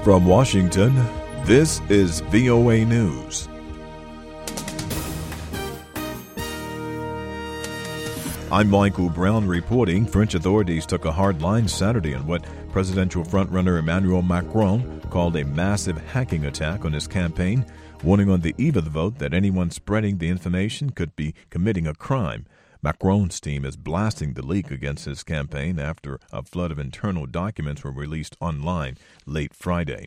From Washington, this is VOA News. I'm Michael Brown reporting. French authorities took a hard line Saturday in what presidential frontrunner Emmanuel Macron called a massive hacking attack on his campaign, warning on the eve of the vote that anyone spreading the information could be committing a crime. Macron's team is blasting the leak against his campaign after a flood of internal documents were released online late Friday.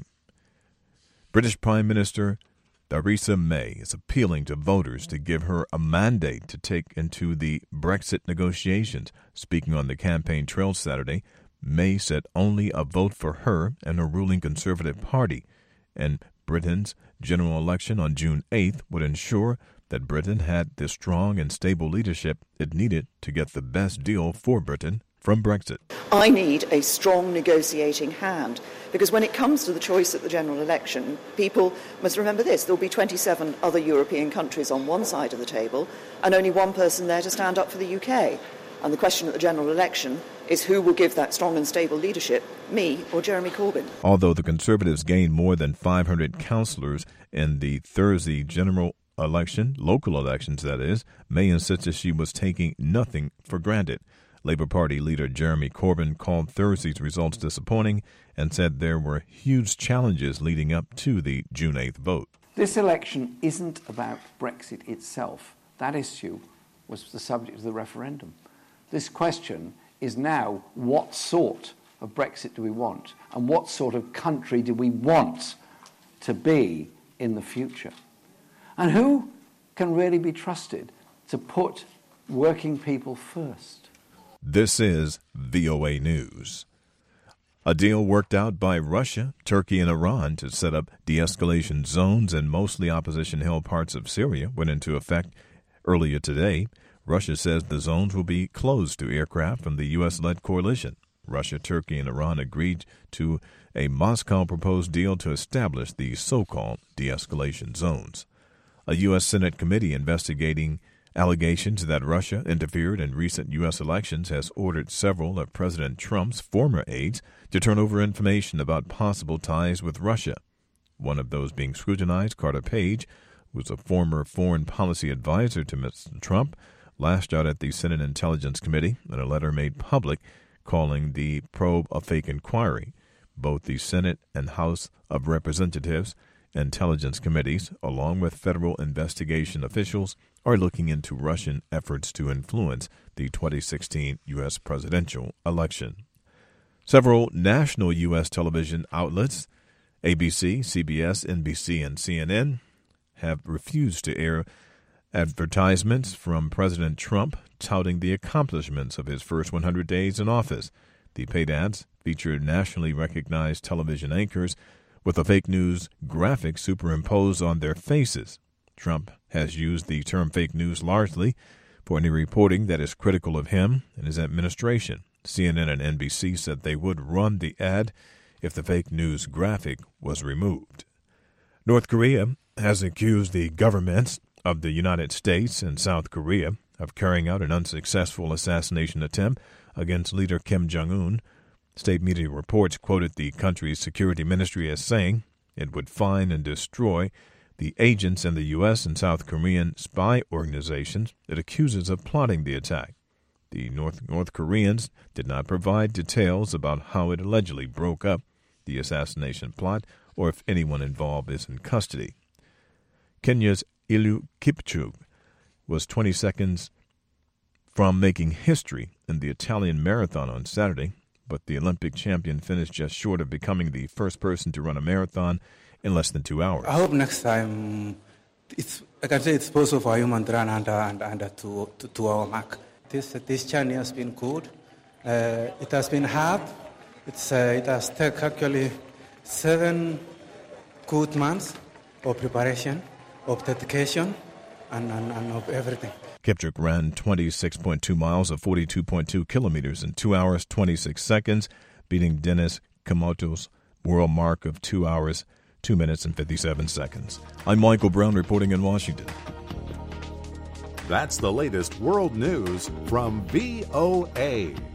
British Prime Minister Theresa May is appealing to voters to give her a mandate to take into the Brexit negotiations. Speaking on the campaign trail Saturday, May said only a vote for her and her ruling Conservative Party and Britain's general election on June 8th would ensure that Britain had the strong and stable leadership it needed to get the best deal for Britain from Brexit. I need a strong negotiating hand, because when it comes to the choice at the general election, people must remember this: there will be 27 other European countries on one side of the table and only one person there to stand up for the UK. And the question at the general election is who will give that strong and stable leadership, me or Jeremy Corbyn. Although the Conservatives gained more than 500 councillors in the Thursday general election, local elections that is, May insisted she was taking nothing for granted. Labour Party leader Jeremy Corbyn called Thursday's results disappointing and said there were huge challenges leading up to the June 8th vote. This election isn't about Brexit itself. That issue was the subject of the referendum. This question is now, what sort of Brexit do we want, and what sort of country do we want to be in the future? And who can really be trusted to put working people first? This is VOA News. A deal worked out by Russia, Turkey, and Iran to set up de-escalation zones in mostly opposition-held parts of Syria went into effect earlier today. Russia says the zones will be closed to aircraft from the U.S.-led coalition. Russia, Turkey, and Iran agreed to a Moscow-proposed deal to establish the so-called de-escalation zones. A U.S. Senate committee investigating allegations that Russia interfered in recent U.S. elections has ordered several of President Trump's former aides to turn over information about possible ties with Russia. One of those being scrutinized, Carter Page, who was a former foreign policy advisor to Mr. Trump, lashed out at the Senate Intelligence Committee in a letter made public calling the probe a fake inquiry. Both the Senate and House of Representatives Intelligence Committees, along with federal investigation officials, are looking into Russian efforts to influence the 2016 U.S. presidential election. Several national U.S. television outlets, ABC, CBS, NBC, and CNN, have refused to air advertisements from President Trump touting the accomplishments of his first 100 days in office. The paid ads feature nationally recognized television anchors with a fake news graphic superimposed on their faces. Trump has used the term fake news largely for any reporting that is critical of him and his administration. CNN and NBC said they would run the ad if the fake news graphic was removed. North Korea has accused the governments of the United States and South Korea of carrying out an unsuccessful assassination attempt against leader Kim Jong-un. State media reports quoted the country's security ministry as saying it would find and destroy the agents in the U.S. and South Korean spy organizations it accuses of plotting the attack. The North Koreans did not provide details about how it allegedly broke up the assassination plot or if anyone involved is in custody. Kenya's Eliud Kipchoge was 20 seconds from making history in the Italian marathon on Saturday, but the Olympic champion finished just short of becoming the first person to run a marathon in less than 2 hours. I hope next time, I can say it's possible for a human to run under 2 hour mark. This journey has been good. It has been hard. It has taken actually 7 good months of preparation, of dedication, and of everything. Kipchoge ran 26.2 miles of 42.2 kilometers in 2 hours, 26 seconds, beating Dennis Komoto's world mark of 2 hours, 2 minutes, and 57 seconds. I'm Michael Brown reporting in Washington. That's the latest world news from VOA.